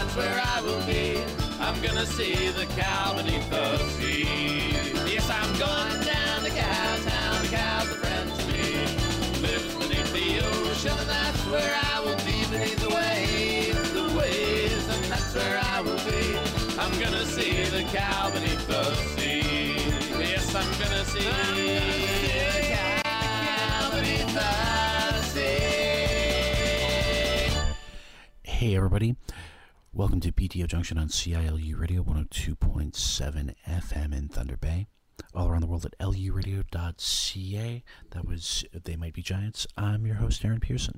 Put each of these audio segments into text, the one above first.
that's where I will be. I'm gonna see the cow beneath the sea. Yes, I'm going down to Cowtown, the cows are friends to me. Lives beneath the ocean, and that's where I will be. Beneath the waves, and that's where I will be. I'm gonna see the cow beneath the sea. Yes, I'm gonna see the cow beneath the sea. Hey everybody, welcome to PTO Junction on CILU Radio 102.7 FM in Thunder Bay. All around the world at luradio.ca. That was They Might Be Giants. I'm your host, Aaron Pearson.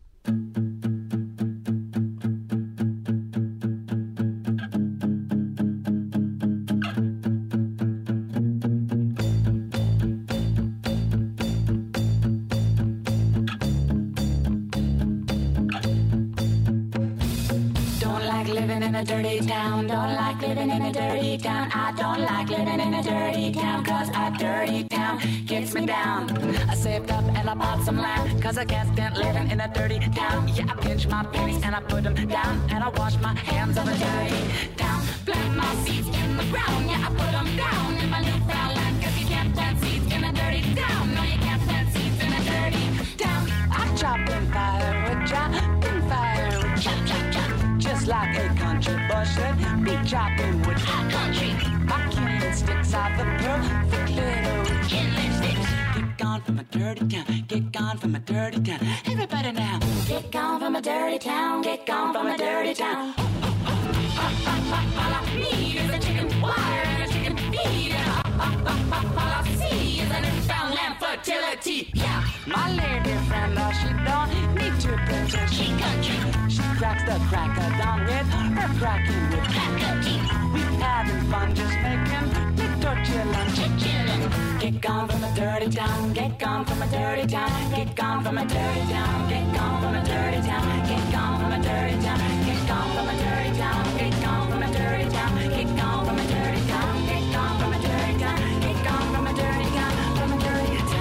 Dirty town, don't like living in a dirty town. I don't like living in a dirty town, cause a dirty town gets me down. I saved up and I bought some land, cause I can't stand living in a dirty town. Yeah, I pinch my pennies and I put them down, and I wash my hands on the dirty town. Plant my seeds in the ground, yeah, I put them down in my newfound land, cause you can't plant seeds in a dirty town. No, you can't plant seeds in a dirty town. I chop and firewood, chop and firewood, chop, chop, chop. Just like a country bush, let me chopping wood. Hot country. My killing sticks are the perfect little killing sticks. Get gone from a dirty town. Get gone from a dirty town. Everybody now. Get gone from a dirty town. Get gone from a dirty town. All I need is a chicken wire and a chicken feed. All I see is a newfound lamb fertility. Yeah. My lady friend, she don't need to pretend. She country. She cracks the cracker down with her cracking with cracker teeth. We having fun just making little chillin'. Get gone from a dirty town. Get gone from a dirty town. Get gone from a dirty town. Get gone from a dirty town. Get gone from a dirty town. Get gone from a dirty town. Get gone from a dirty town. Get gone from a dirty town. Get gone from a dirty town. Get gone from a dirty town. From a dirty town.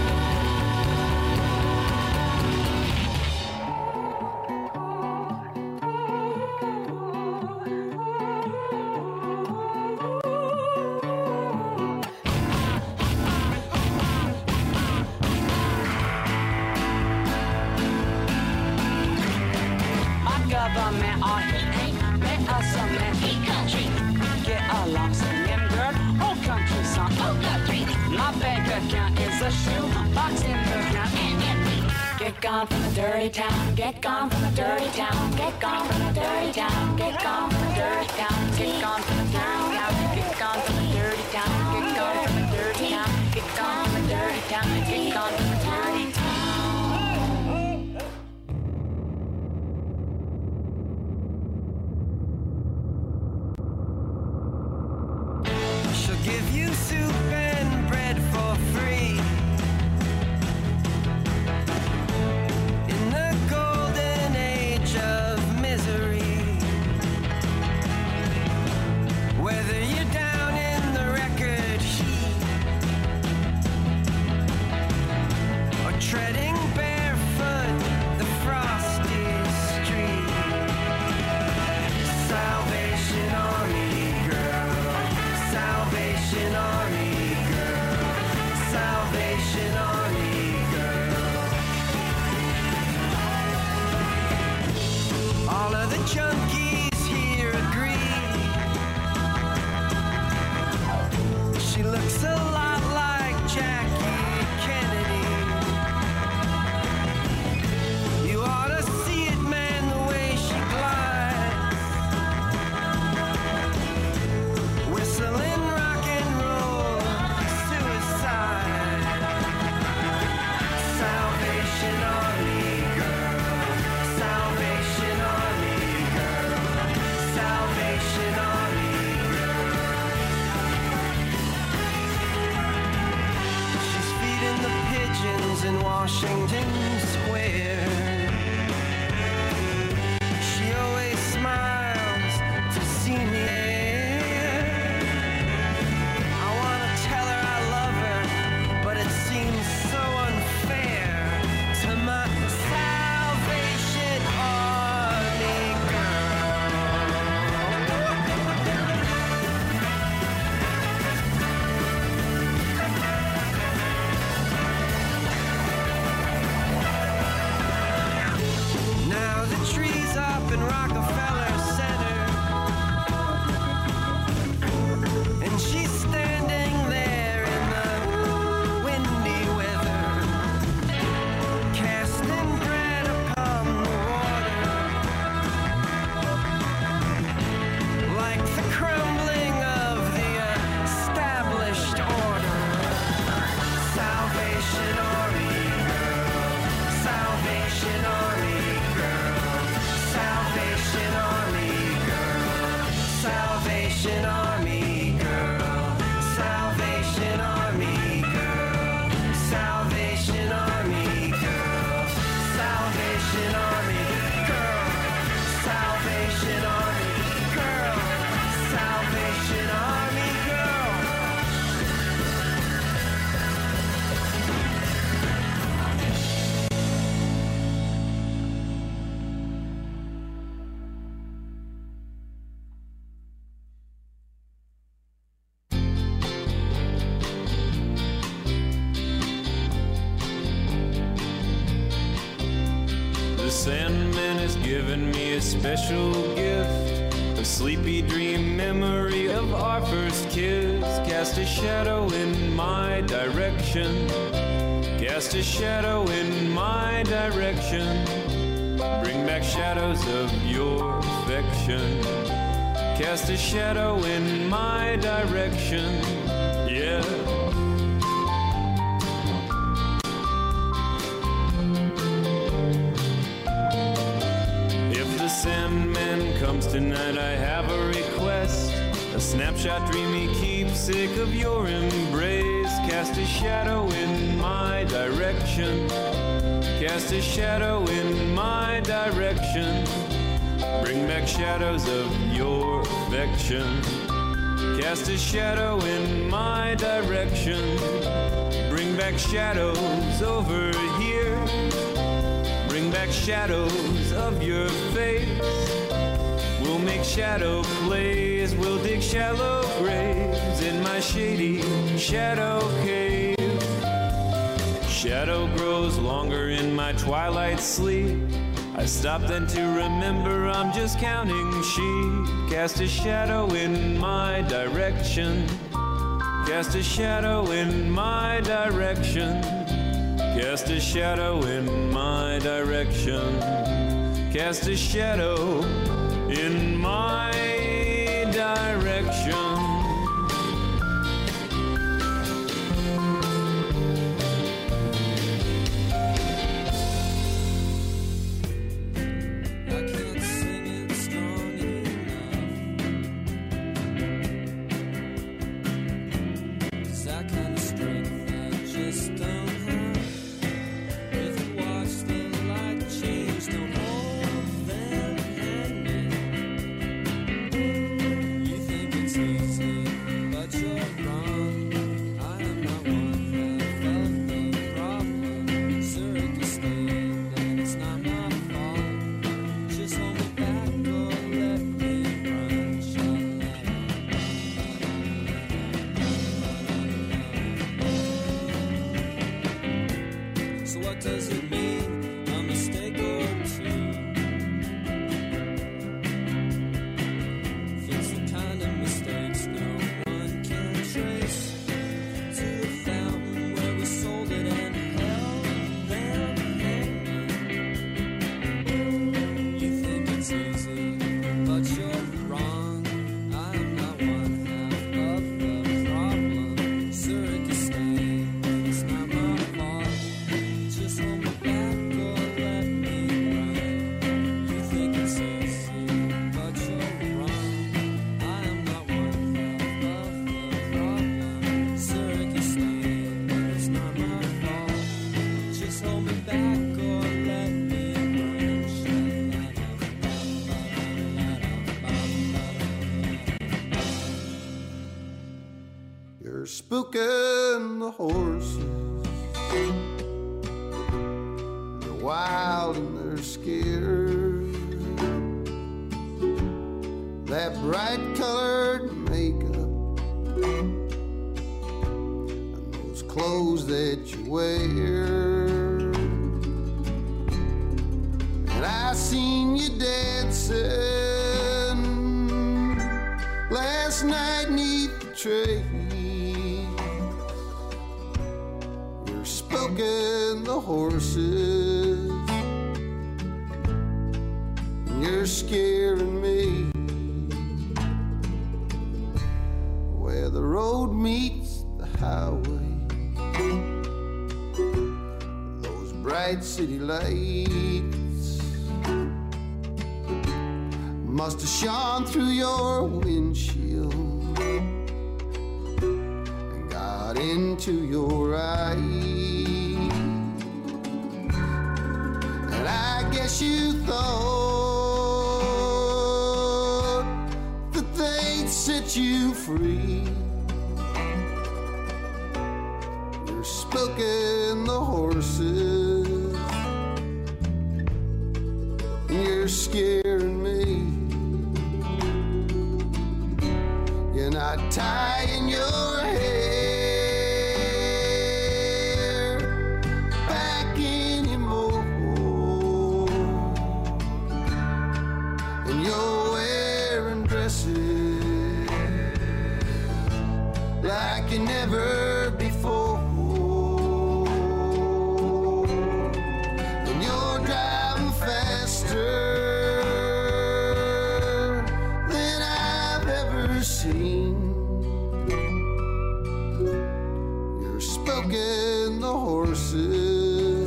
Government or he ain't met us a man. He country. Get along singing, girl. Whole country song. Oh, country. My bank account is a shoe box in the ground. And empty. Get gone from a dirty town. Get gone from a dirty town. Get gone from a dirty town. Get gone from a dirty town. Get gone from a town. Get gone from a dirty town. Get gone from a dirty town. Get gone from a dirty town. Get gone from a dirty town. Give you soup and bread for free. In the golden age of misery, whether you're down in the record heat or treading barefoot the frosty street, Salvation Army girl, Salvation Army girl, Salvation Army girl. All of the junkies here agree. She looks a lot like Jackie Kennedy. You ought to see it, man, the way she glides, whistling rock and roll, suicide. Salvation Army girl, Salvation Army girl, Salvation Army girl. She's feeding the pigeons in Washington Square. She always smiles to see me there. I wanna tell her I love her, but it seems so unfair to my Salvation Army girl. Salvation Army girl, Salvation Army girl, Salvation Army girl, Salvation Army girl, Salvation Army girl, Salvation Army girl, Salvation Army girl, Salvation Army girl, Salvation Army girl. The Sandman has given me a special gift, a sleepy dream memory of our first kiss. Cast a shadow in my direction, cast a shadow in my direction. Bring back shadows of your affection. Cast a shadow in my direction, yeah. If the Sandman comes tonight, I have a request. A snapshot dreamy keepsake of your embrace. Cast a shadow in my direction, cast a shadow in my direction. Bring back shadows of your affection. Cast a shadow in my direction. Bring back shadows over here. Bring back shadows of your face. We'll make shadow plays. We'll dig shallow graves in my shady shadow cave. Shadow grows longer in my twilight sleep. I stop then to remember I'm just counting sheep. Cast a shadow in my direction. Cast a shadow in my direction. Cast a shadow in my direction. Cast a shadow in my direction. You're spooking the horses. They're wild and they're scared. That bright colored makeup and those clothes that you wear. And I seen you dancing last night 'neath the tree. Spooking the horses, you're scaring me. Where the road meets the highway, bright city lights must have shone through your windshield and got into your eyes. And I guess you thought that they'd set you free. You're smoking the horses, and you're scaring me. You're not tying your hair back anymore, and you're wearing dresses like you never before, and you're driving faster than I've ever seen. You're smoking the horses,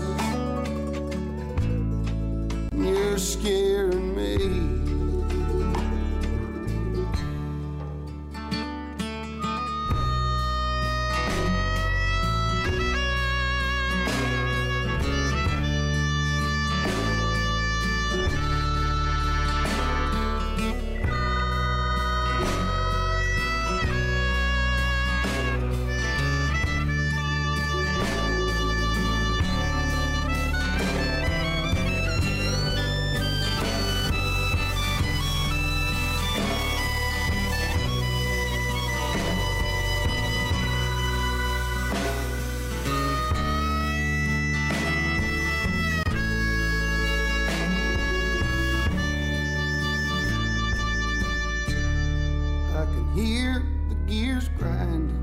and you're scaring me. I can hear the gears grinding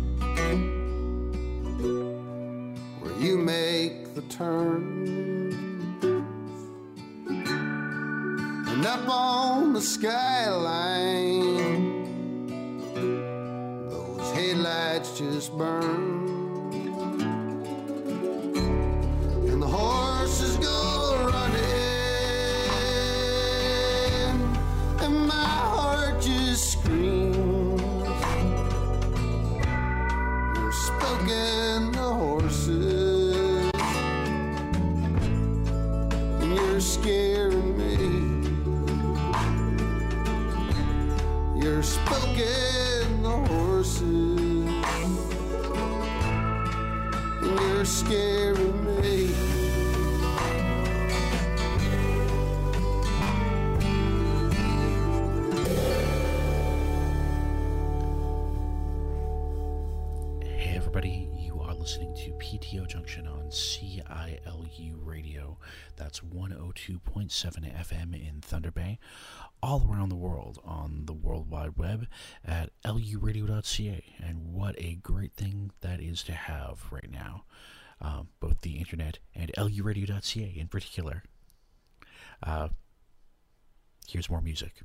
where you make the turn, and up on the skyline those headlights just burn, and the horses go running, and my heart just screams. You're smoking the horses, and you're scaring me. You're smoking the horses, and you're scaring me. Hey everybody, you are listening to PTO Junction on CILU Radio. That's 102.7 FM in Thunder Bay, all around the world on the World Wide Web at luradio.ca. And what a great thing that is to have right now, both the internet and luradio.ca in particular. Here's more music.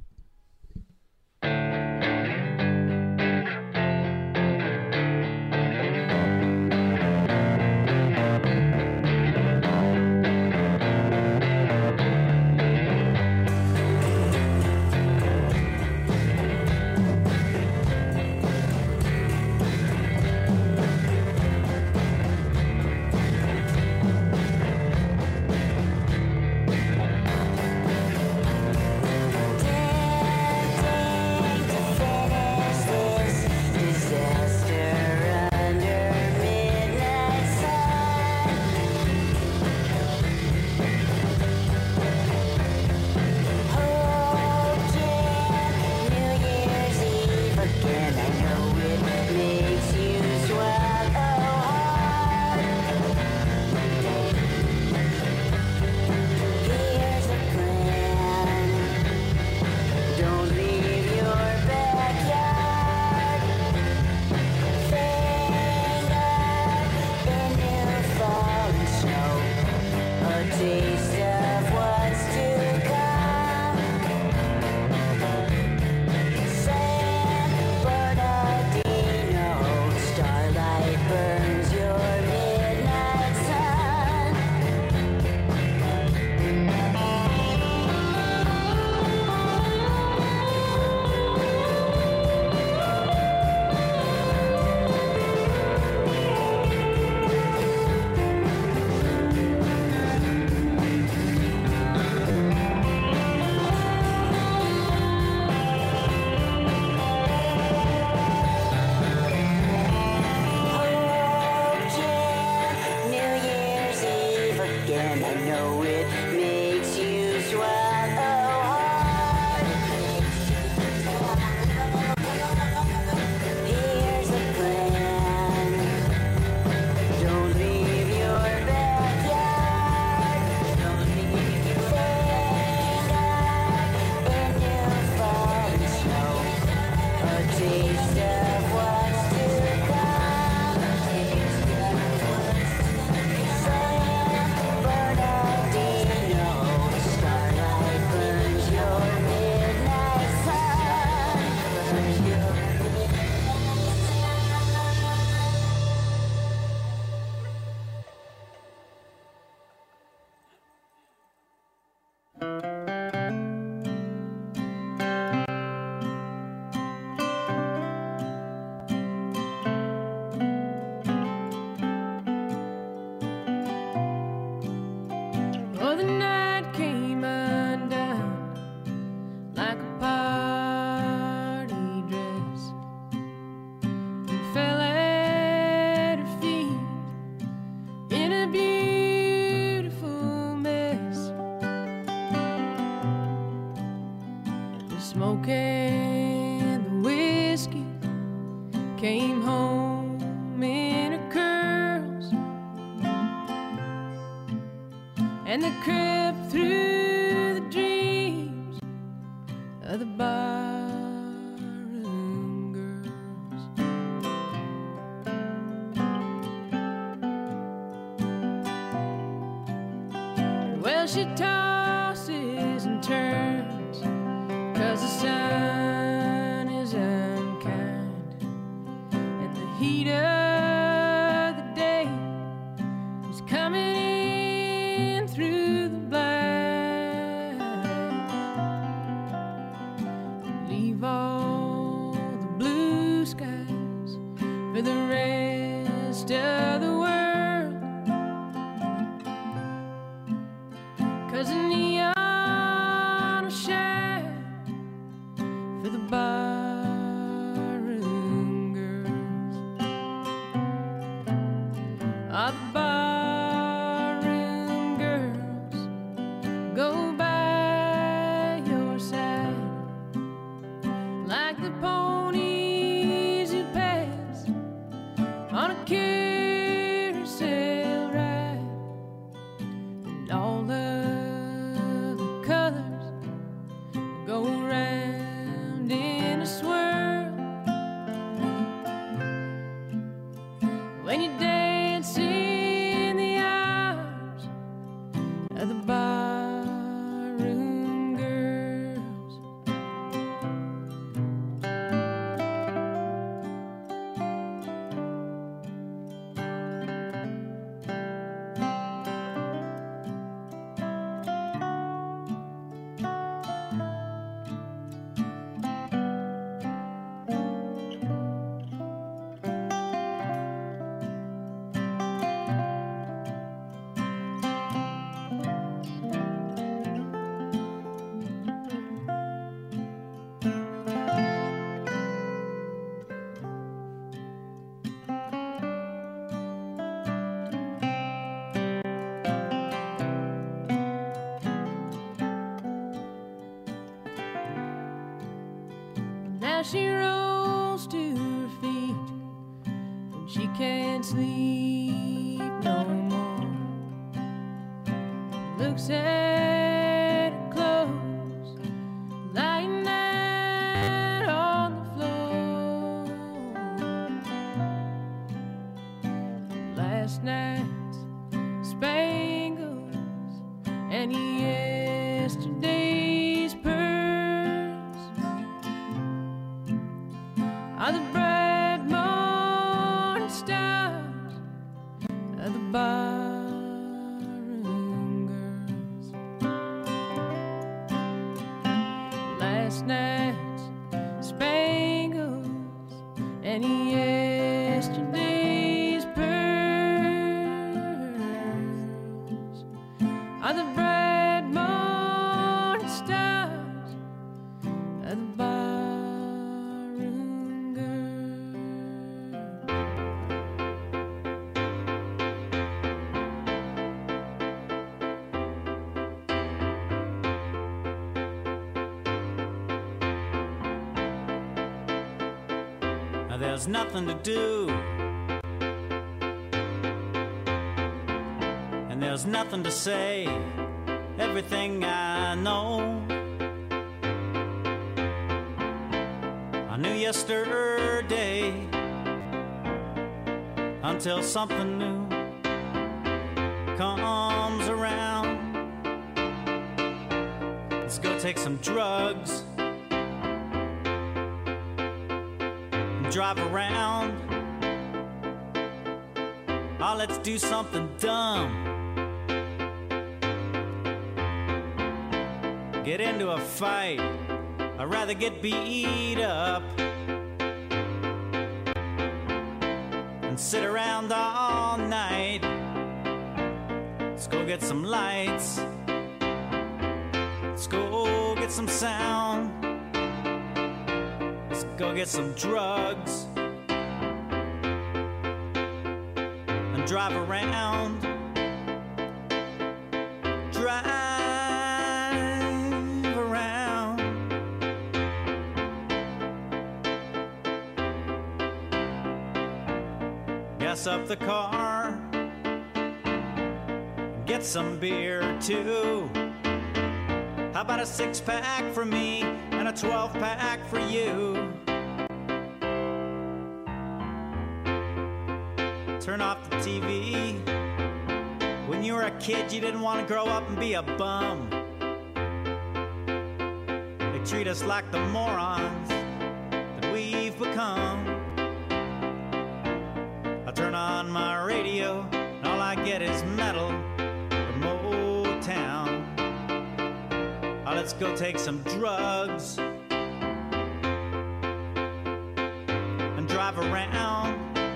Starlight burns your midnight sun. in a beautiful mess. The smoke and the whiskey came home in her curls, and they crept through the dreams of the barroom girls. Well, she tosses and turns 'cause the sun is unkind, and the heat of the day is coming in through the blinds. Leave all the blue skies for the rest of the world, 'cause the neon will shine for the barroom girls. All the barroom girls go by your side like the ponies you pass on a carousel ride, and all of the colors go round in a swirl when you dance in the arms of the barroom girls. Now she rolls to her feet when she can't sleep no more. Looks at her clothes lying out on the floor. Last night's spangles and yesterday's pearls are the bright morning stars of the barroom girls. Last night's spangles and yesterday's pearls are the bright morning stars of the barroom girls. Now there's nothing to do, and there's nothing to say. Everything I know, I knew yesterday until something new comes around. Let's go take some drugs and drive around. Oh, let's do something dumb. Get into a fight, I'd rather get beat up and sit around all night. Let's go get some lights, let's go get some sound, let's go get some drugs and drive around. drive around. Gas up the car, get some beer too. How about a 6-pack for me and a 12-pack for you? Turn off the TV. When you were a kid, you didn't want to grow up and be a bum. They treat us like the morons that we've become. I turn on my radio, and all I get is metal or Motown. Oh, let's go take some drugs and drive around.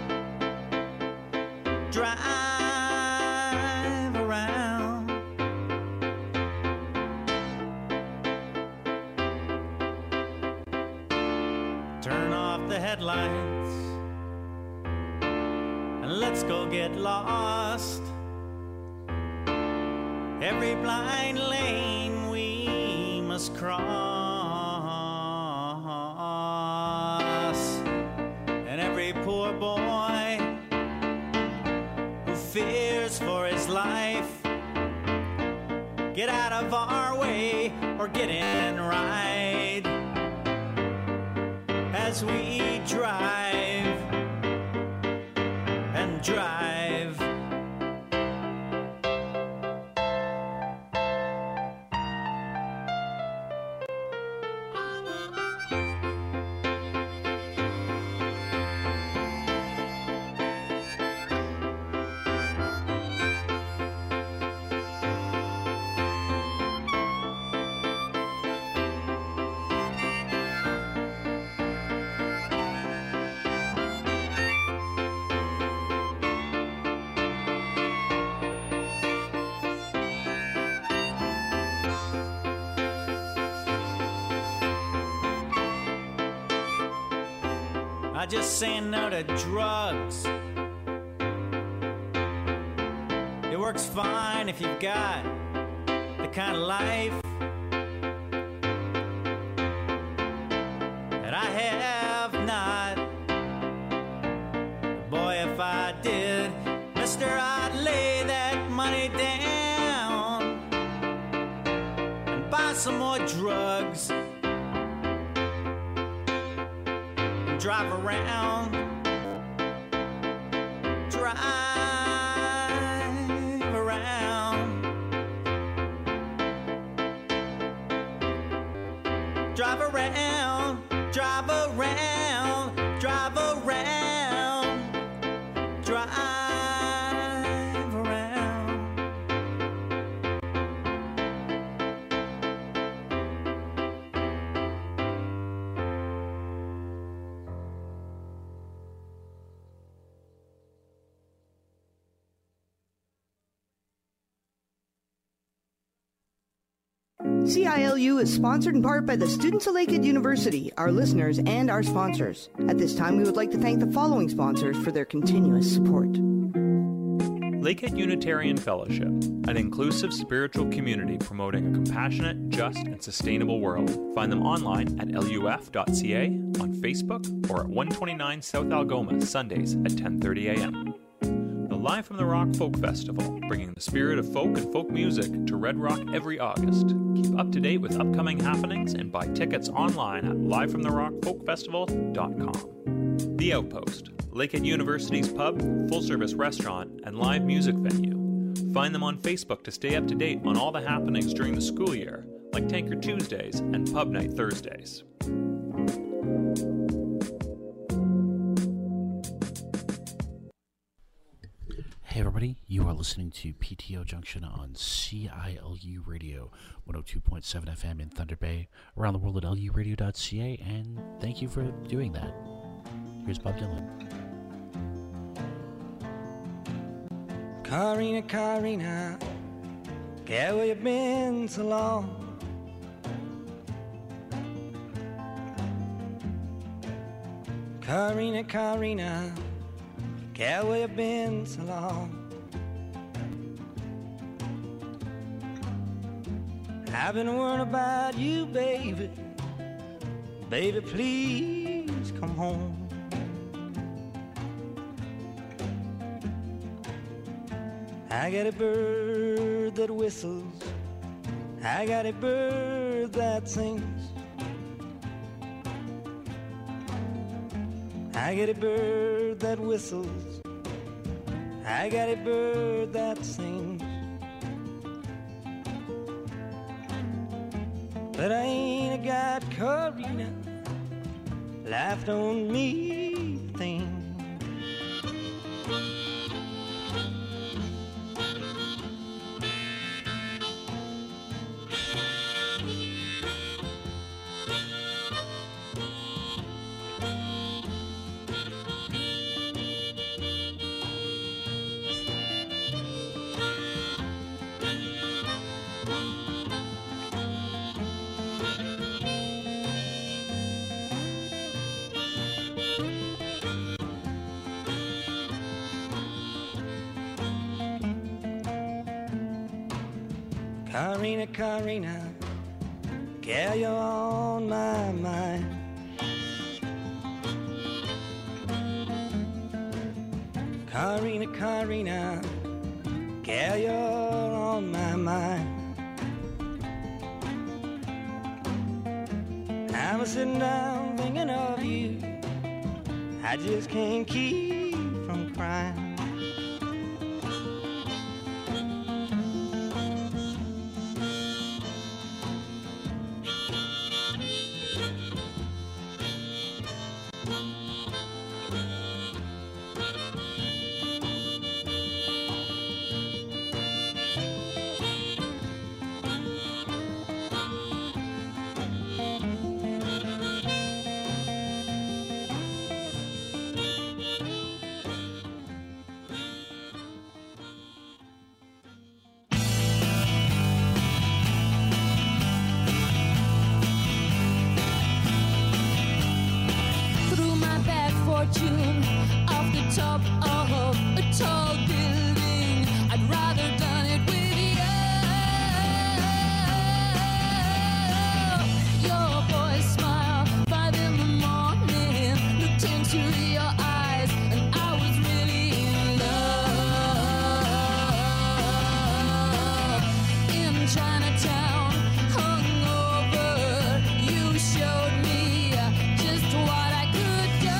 Drive around. Turn off the headlights and let's go get lost. Every blind lane we must cross, and every poor boy who fears for his life, get out of our way or get in right as we drive and drive. I just saying no to drugs. It works fine if you've got the kind of life that I have not. Boy, if I did, mister, I'd lay that money down and buy some more drugs. Drive around, drive around, drive around, drive around, drive around, drive around. CILU is sponsored in part by the students of Lakehead University, our listeners, and our sponsors. At this time, we would like to thank the following sponsors for their continuous support. Lakehead Unitarian Fellowship, an inclusive spiritual community promoting a compassionate, just, and sustainable world. Find them online at luf.ca, on Facebook, or at 129 South Algoma, Sundays at 10:30 a.m. The Live from the Rock Folk Festival, bringing the spirit of folk and folk music to Red Rock every August. Keep up to date with upcoming happenings and buy tickets online at livefromtherockfolkfestival.com. The Outpost, Lakehead University's pub, full-service restaurant, and live music venue. Find them on Facebook to stay up to date on all the happenings during the school year, like Tanker Tuesdays and Pub Night Thursdays. Hey everybody, you are listening to PTO Junction on CILU Radio, 102.7 FM in Thunder Bay, around the world at luradio.ca, and thank you for doing that. Here's Bob Dylan. Karina, Karina, girl, where you been so long? Karina, Karina, girl, where you been so long? I've been worrying about you, baby. Baby, please come home. I got a bird that whistles, I got a bird that sings, I got a bird that whistles, I got a bird that sings. But I ain't got Carina, life don't mean things. Carina, Carina, girl, you're on my mind. Carina, Carina, girl, you're on my mind. I'm sitting down thinking of you, I just can't keep from crying. Off the top of a tall building, I'd rather done it with you. Your boy smile, 5 in the morning, looked into your eyes, and I was really in love. In Chinatown, hungover, you showed me just what I could do.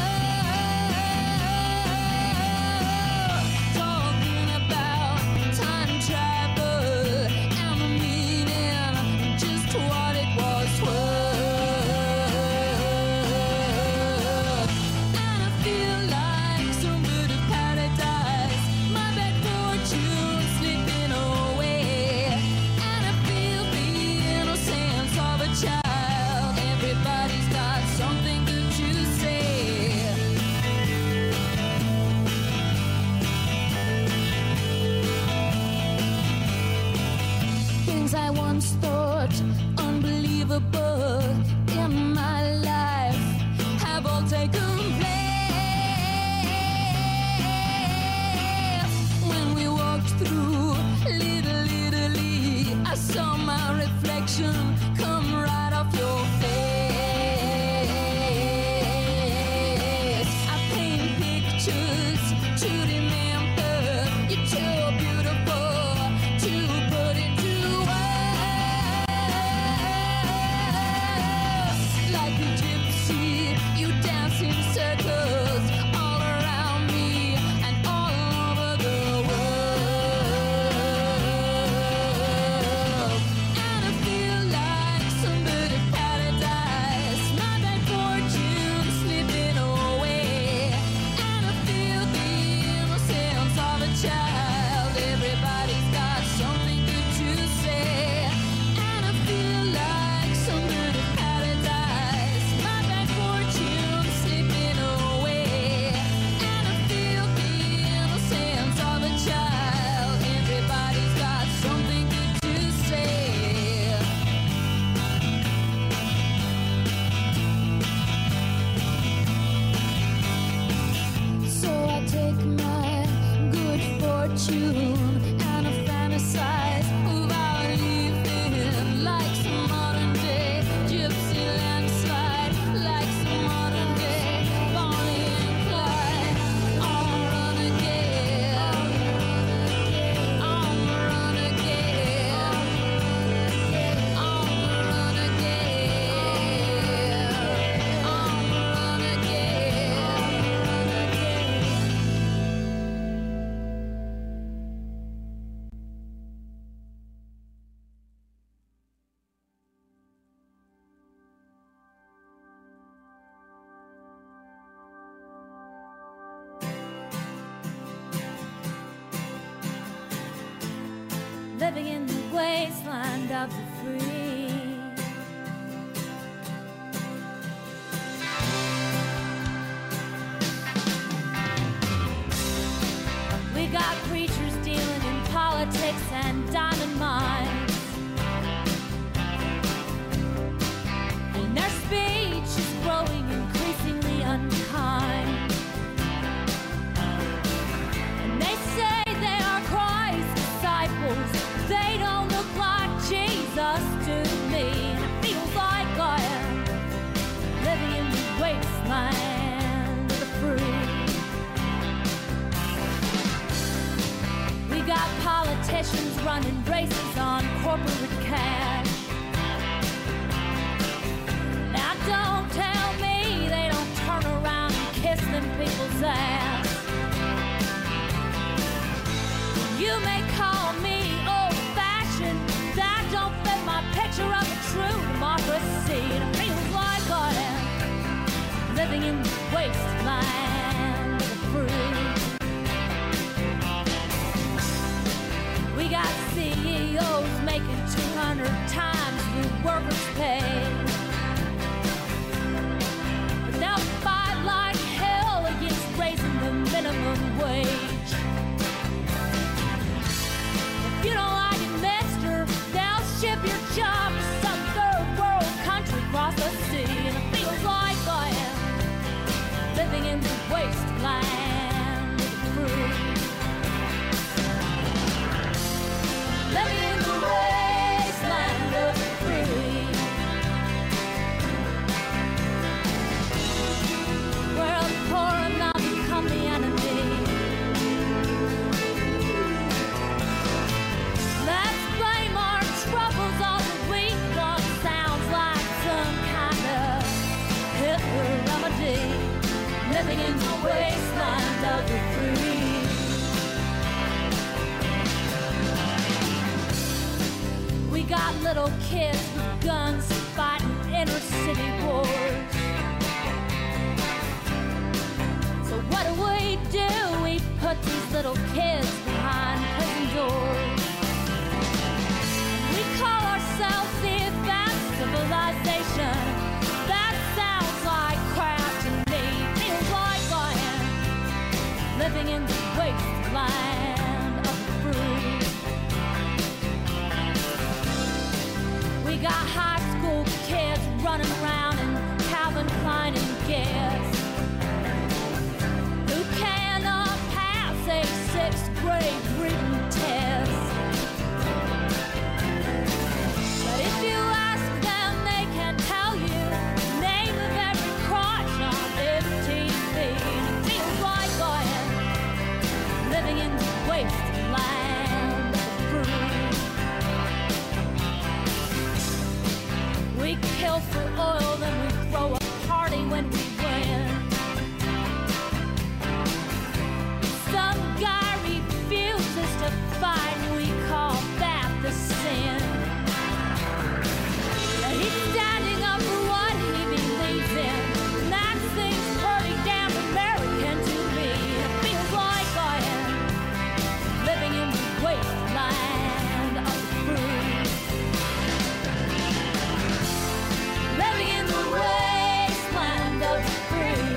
I once thought unbelievable in my life have all taken place. When we walked through Little Italy, I saw my reflection come right off your face. I paint pictures to remember. You're too beautiful to put into words. living in the wasteland of the free. We got preachers dealing in politics and diamond mines. And their speech is growing increasingly unkind. And they say they are Christ's disciples. They don't look like Jesus to me. And it feels like I am living in the wasteland of the free. We got politicians running races on corporate cash. Now don't tell me they don't turn around and kiss them people's ass. You may call me old-fashioned, that don't fit my picture of a true democracy. And it feels like I am living in the wasteland of the free. We got CEOs making 200 times the workers' pay. But they'll fight like hell against raising the minimum wage. If you don't like it, mister, they'll ship your job to some third world country across the sea. And it feels like I am living in the wasteland of the free. Living in the wasteland of the free. Where the poor and not become the enemy. Let's blame our troubles on the weak one. Sounds like some kind of Hitler remedy. Living in the wasteland of the free. We got little kids with guns fighting inner city wars. So what do? We put these little kids behind prison doors. We call ourselves the advanced civilization. That sounds like crap to me. Feels like I am living in the wasteland of the free. We got high school kids running around in Calvin Klein and Guess, who cannot pass a 6th grade reading test. But if you ask them, they can tell you the name of every crotch on MTV. And it feels like I am living in the wasteland of the free. We kill for oil, then we throw a party when we win. Some guy refuses to fight, we call that the sin. He's standing up for what he believes in, and that seems pretty damn American to me. It feels like I am living in the wasteland of the free. Living in the wasteland of the free.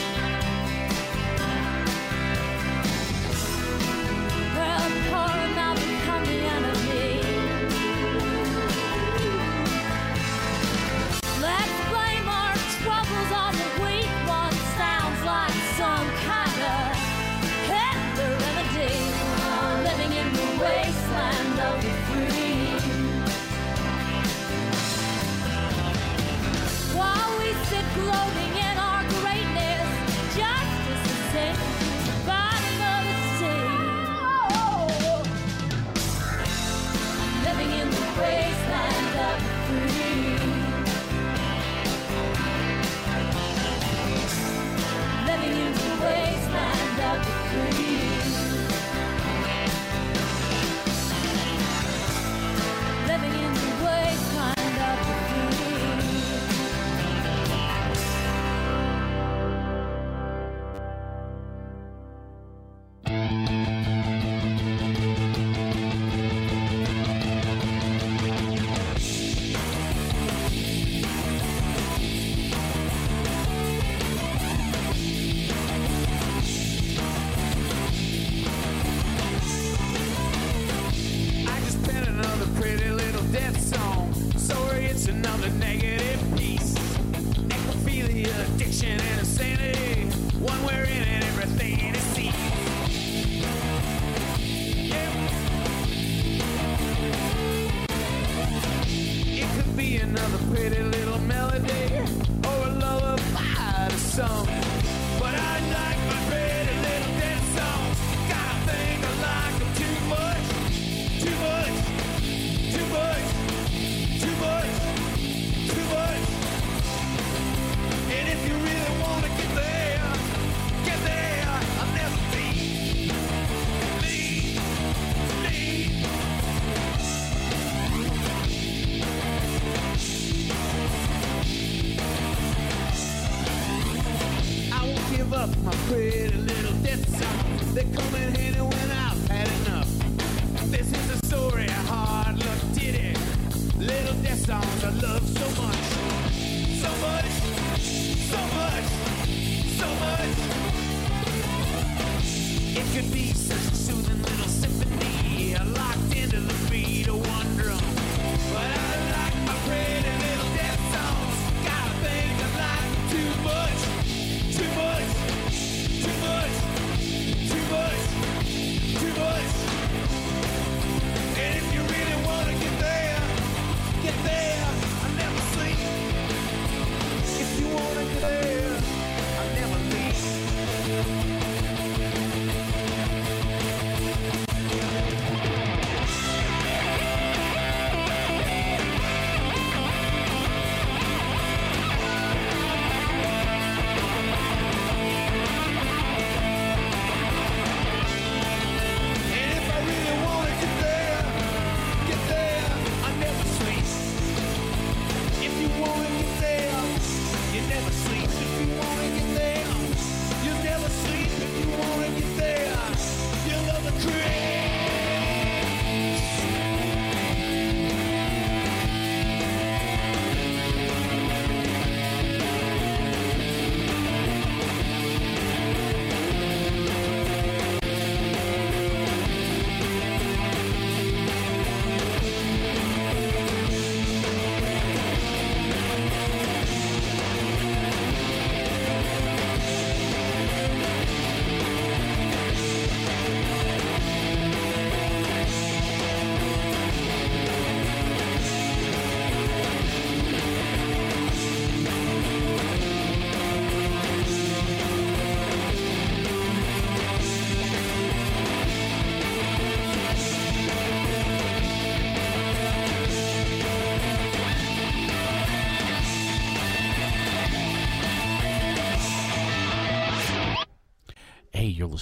Where the poor and not become the enemy. Let's blame our troubles on the weak one. Sounds like some kind of Hitler remedy. Living in the wasteland of the free. While we sit gloating in our greatness, justice is sinking to the bottom of the sea. Living in the wasteland of the free. Living in the wasteland of the free. Living in the wasteland of the free.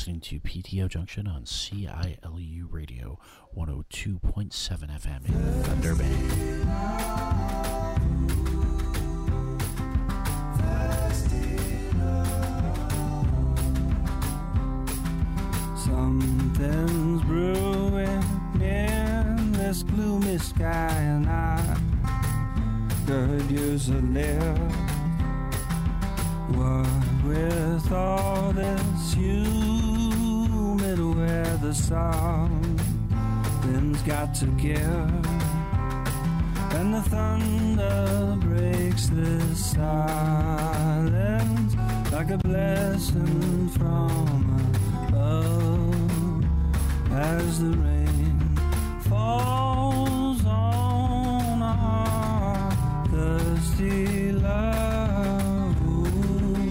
listening to PTO Junction on CILU Radio 102.7 FM in Thunder Bay. Something's brewing in this gloomy sky, and I could use a lift. What with all this humid weather, something's got to give, and the thunder breaks the silence like a blessing from above as the rain falls on our thirsty love. Ooh,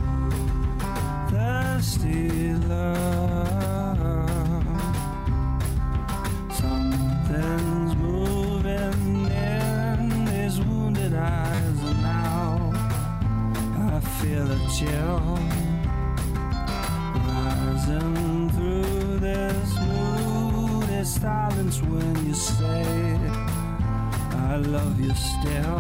thirsty love. Something's moving in these wounded eyes, and now I feel a chill rising through this moody silence when you say I love you still.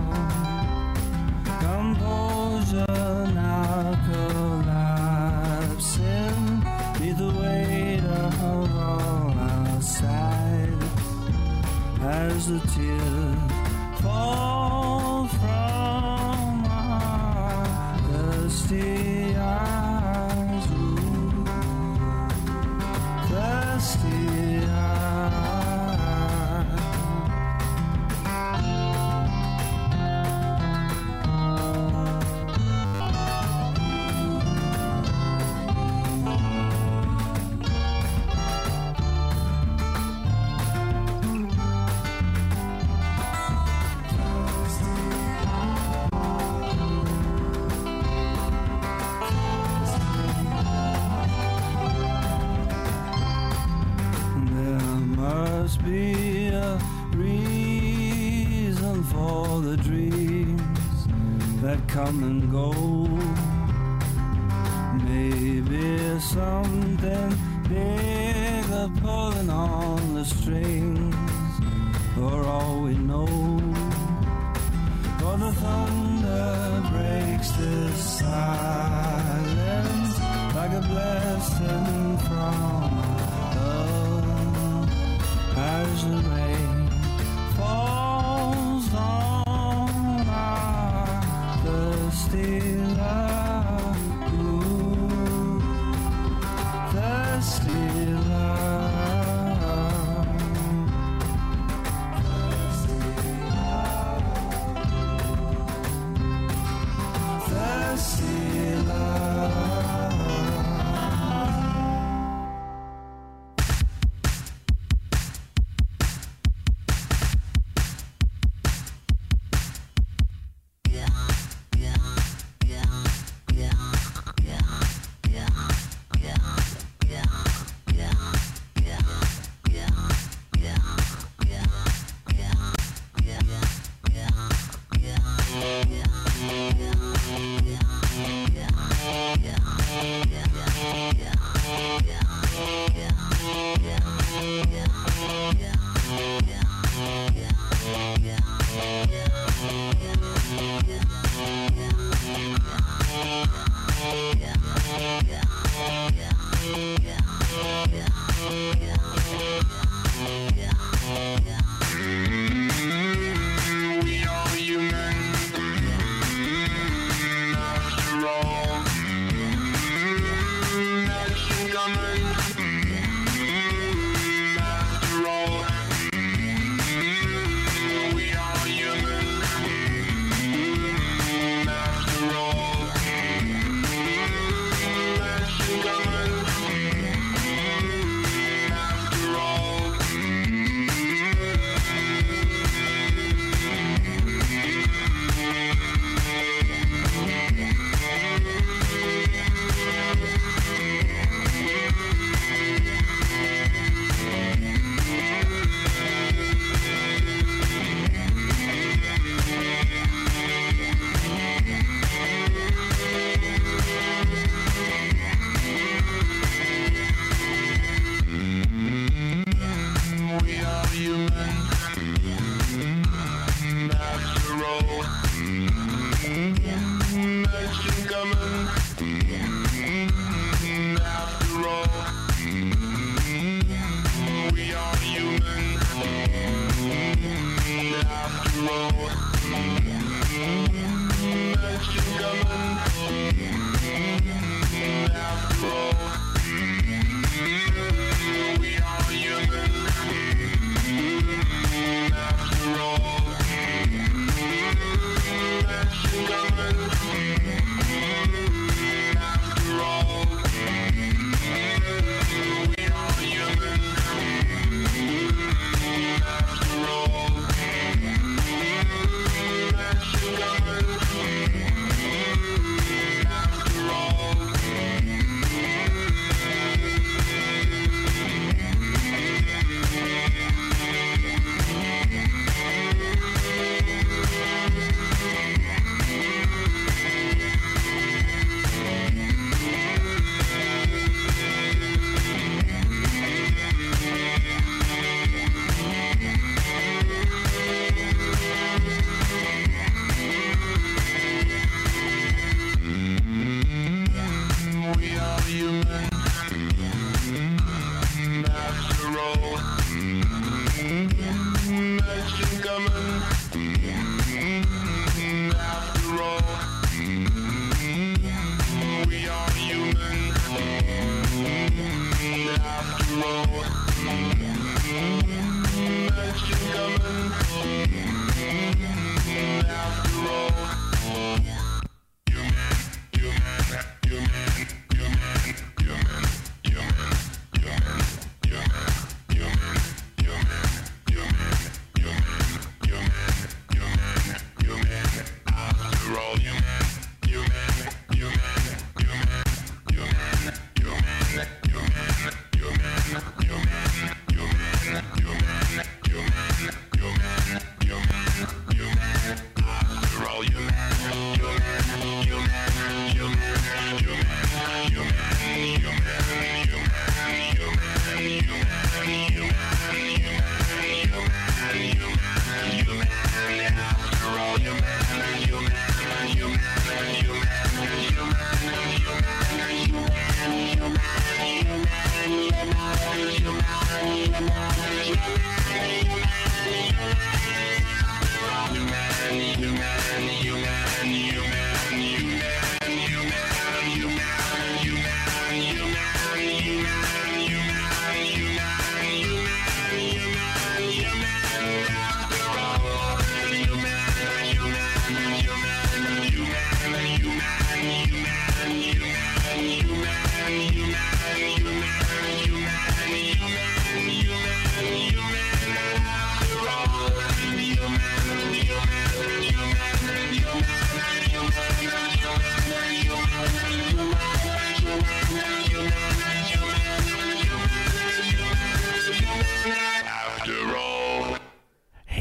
Composure now collapsing beneath the weight of all our sides as the tears fall from our thirsty eyes. Ooh, thirsty eyes. Must be a reason for the dreams that come and go. Maybe something bigger pulling on the strings, for all we know. For the thunder breaks the silence like a blessing from as the rain falls on our thirsty love. Ooh, thirsty love. Thirsty love.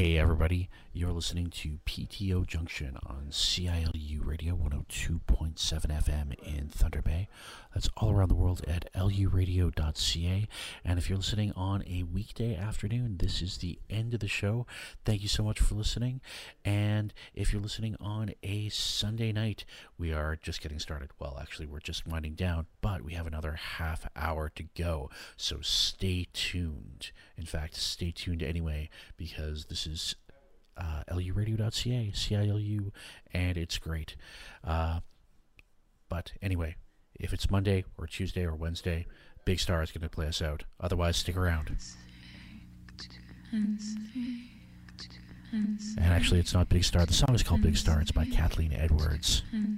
Hey everybody, you're listening to PTO Junction on CILU Radio 102.7 FM in Thunder Bay. That's all around the world at luradio.ca. And if you're listening on a weekday afternoon, this is the end of the show. Thank you so much for listening. And if you're listening on a Sunday night, we are just getting started. Well, actually, we're just winding down, but we have another half hour to go. So stay tuned. In fact, stay tuned anyway, because this is luradio.ca, CILU, and it's great. But anyway, if it's Monday or Tuesday or Wednesday, Big Star is going to play us out. Otherwise, stick around. And actually, it's not Big Star. The song is called Big Star. It's by Kathleen Edwards.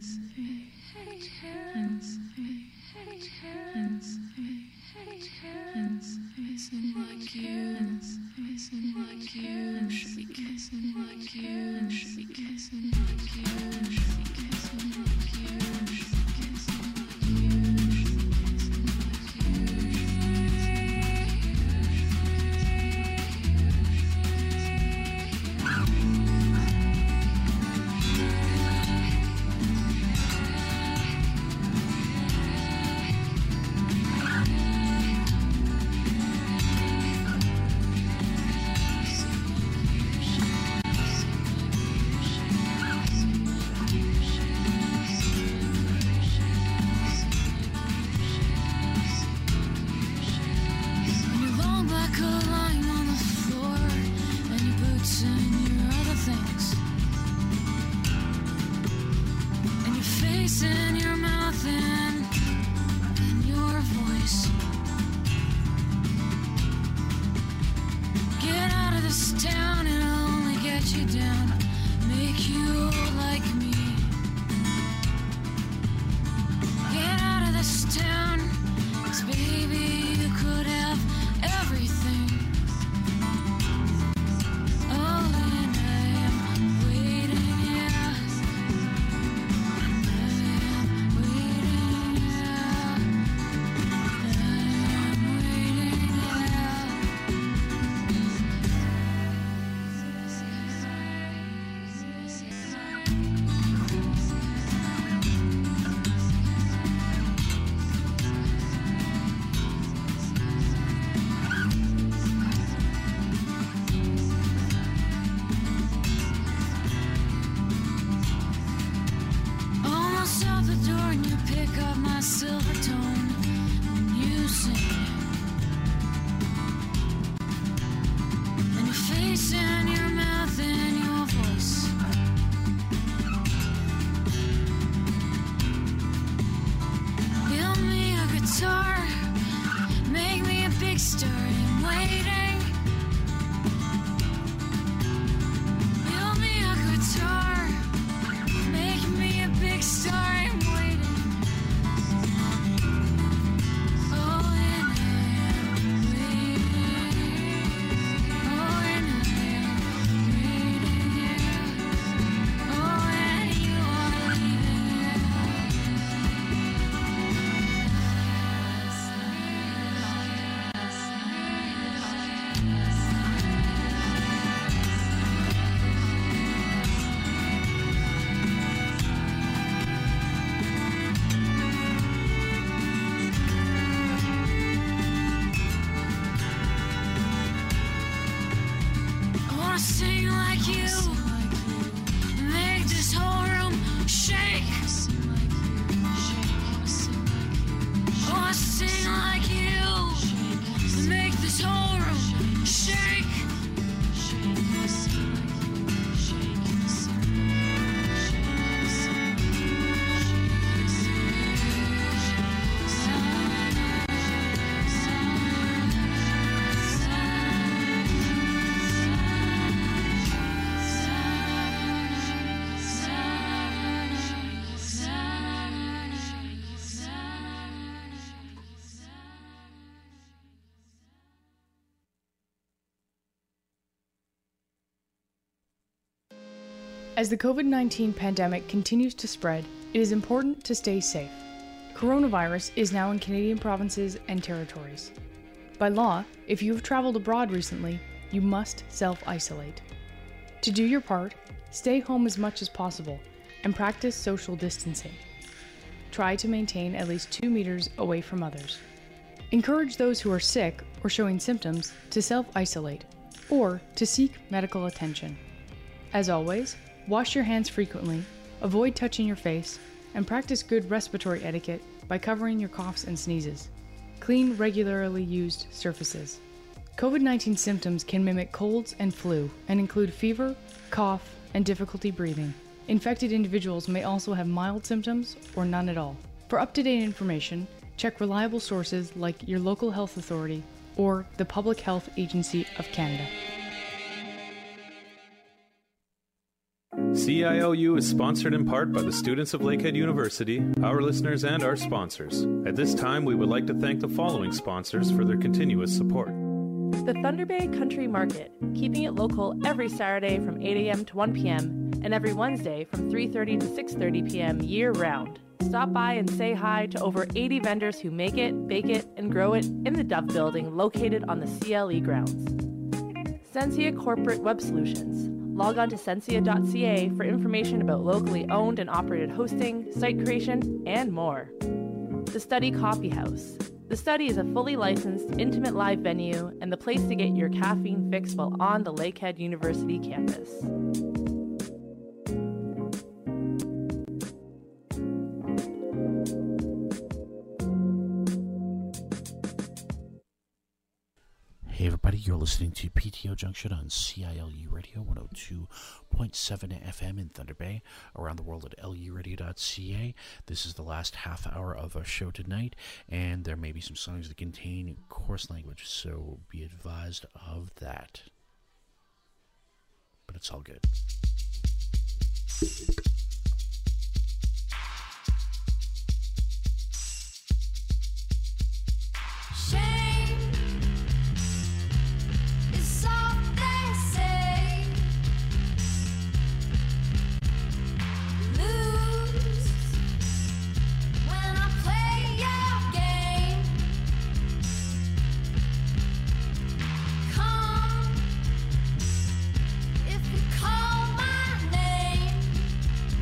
As the COVID-19 pandemic continues to spread, it is important to stay safe. Coronavirus is now in Canadian provinces and territories. By law, if you have traveled abroad recently, you must self-isolate. To do your part, stay home as much as possible and practice social distancing. Try to maintain at least 2 meters away from others. Encourage those who are sick or showing symptoms to self-isolate or to seek medical attention. As always, wash your hands frequently, avoid touching your face, and practice good respiratory etiquette by covering your coughs and sneezes. Clean regularly used surfaces. COVID-19 symptoms can mimic colds and flu and include fever, cough, and difficulty breathing. Infected individuals may also have mild symptoms or none at all. For up-to-date information, check reliable sources like your local health authority or the Public Health Agency of Canada. CILU is sponsored in part by the students of Lakehead University, our listeners, and our sponsors. At this time, we would like to thank the following sponsors for their continuous support. The Thunder Bay Country Market, keeping it local every Saturday from 8 a.m. to 1 p.m. and every Wednesday from 3:30 to 6:30 p.m. year-round. Stop by and say hi to over 80 vendors who make it, bake it, and grow it in the Dove Building located on the CLE grounds. Sensia Corporate Web Solutions. Log on to sensia.ca for information about locally owned and operated hosting, site creation, and more. The Study Coffee House. The Study is a fully licensed, intimate live venue and the place to get your caffeine fix while on the Lakehead University campus. Hey everybody, you're listening to PTO Junction on CILU Radio 102.7 FM in Thunder Bay, around the world at luradio.ca. This is the last half hour of our show tonight, and there may be some songs that contain coarse language, so be advised of that. But it's all good. If you call my name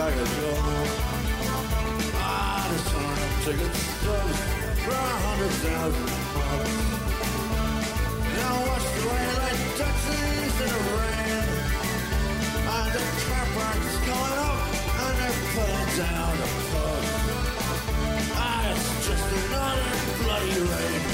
like a joke. I just turned up ticket stubs for 100,000 bucks. Now watch the way like Texans in the rain. And the car park's going up and they're putting down the post. It's just another bloody rain.